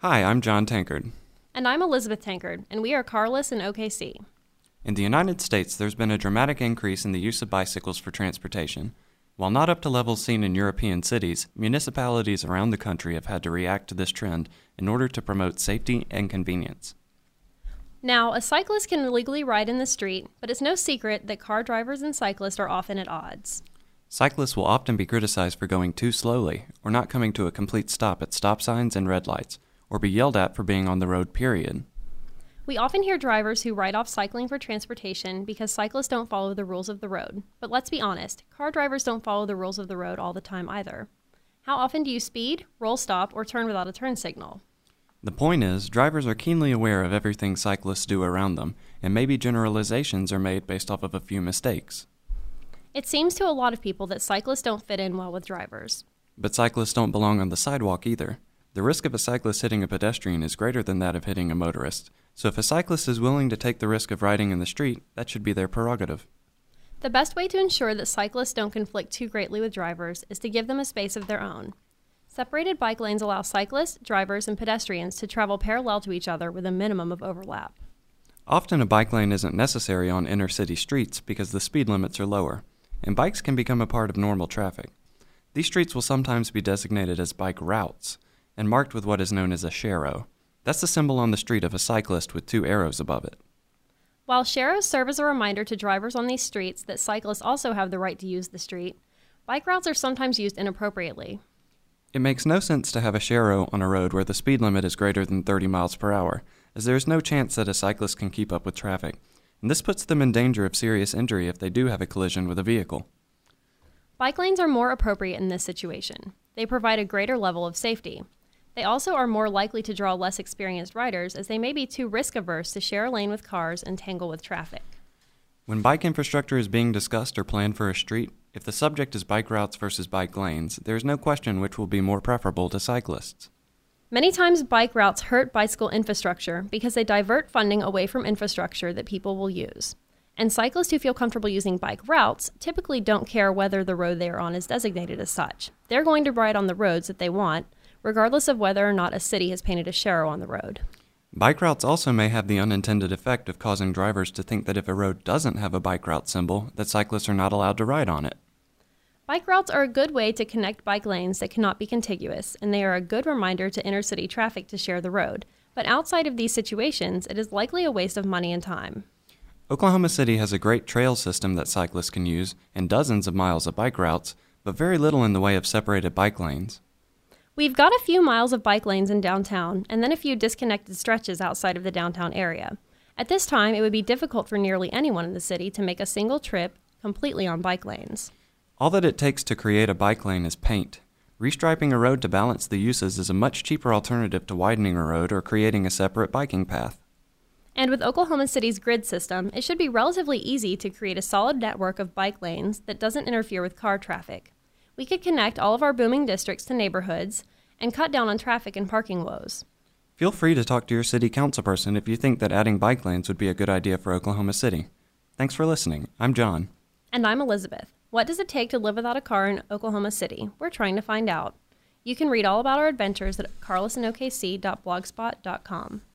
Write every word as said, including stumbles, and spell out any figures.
Hi, I'm John Tankard. And I'm Elizabeth Tankard, and we are carless in O K C. In the United States, there's been a dramatic increase in the use of bicycles for transportation. While not up to levels seen in European cities, municipalities around the country have had to react to this trend in order to promote safety and convenience. Now, a cyclist can legally ride in the street, but it's no secret that car drivers and cyclists are often at odds. Cyclists will often be criticized for going too slowly, or not coming to a complete stop at stop signs and red lights, or be yelled at for being on the road, period. We often hear drivers who write off cycling for transportation because cyclists don't follow the rules of the road. But let's be honest, car drivers don't follow the rules of the road all the time either. How often do you speed, roll stop, or turn without a turn signal? The point is, drivers are keenly aware of everything cyclists do around them, and maybe generalizations are made based off of a few mistakes. It seems to a lot of people that cyclists don't fit in well with drivers. But cyclists don't belong on the sidewalk either. The risk of a cyclist hitting a pedestrian is greater than that of hitting a motorist, so if a cyclist is willing to take the risk of riding in the street, that should be their prerogative. The best way to ensure that cyclists don't conflict too greatly with drivers is to give them a space of their own. Separated bike lanes allow cyclists, drivers, and pedestrians to travel parallel to each other with a minimum of overlap. Often a bike lane isn't necessary on inner city streets because the speed limits are lower, and bikes can become a part of normal traffic. These streets will sometimes be designated as bike routes and marked with what is known as a sharrow. That's the symbol on the street of a cyclist with two arrows above it. While sharrows serve as a reminder to drivers on these streets that cyclists also have the right to use the street, bike routes are sometimes used inappropriately. It makes no sense to have a sharrow on a road where the speed limit is greater than thirty miles per hour, as there is no chance that a cyclist can keep up with traffic, and this puts them in danger of serious injury if they do have a collision with a vehicle. Bike lanes are more appropriate in this situation. They provide a greater level of safety. They also are more likely to draw less experienced riders, as they may be too risk-averse to share a lane with cars and tangle with traffic. When bike infrastructure is being discussed or planned for a street, if the subject is bike routes versus bike lanes, there is no question which will be more preferable to cyclists. Many times bike routes hurt bicycle infrastructure because they divert funding away from infrastructure that people will use. And cyclists who feel comfortable using bike routes typically don't care whether the road they are on is designated as such. They're going to ride on the roads that they want, regardless of whether or not a city has painted a sharrow on the road. Bike routes also may have the unintended effect of causing drivers to think that if a road doesn't have a bike route symbol, that cyclists are not allowed to ride on it. Bike routes are a good way to connect bike lanes that cannot be contiguous, and they are a good reminder to inner-city traffic to share the road. But outside of these situations, it is likely a waste of money and time. Oklahoma City has a great trail system that cyclists can use and dozens of miles of bike routes, but very little in the way of separated bike lanes. We've got a few miles of bike lanes in downtown, and then a few disconnected stretches outside of the downtown area. At this time, it would be difficult for nearly anyone in the city to make a single trip completely on bike lanes. All that it takes to create a bike lane is paint. Restriping a road to balance the uses is a much cheaper alternative to widening a road or creating a separate biking path. And with Oklahoma City's grid system, it should be relatively easy to create a solid network of bike lanes that doesn't interfere with car traffic. We could connect all of our booming districts to neighborhoods and cut down on traffic and parking woes. Feel free to talk to your city councilperson if you think that adding bike lanes would be a good idea for Oklahoma City. Thanks for listening. I'm John. And I'm Elizabeth. What does it take to live without a car in Oklahoma City? We're trying to find out. You can read all about our adventures at carless in O K C dot blogspot dot com.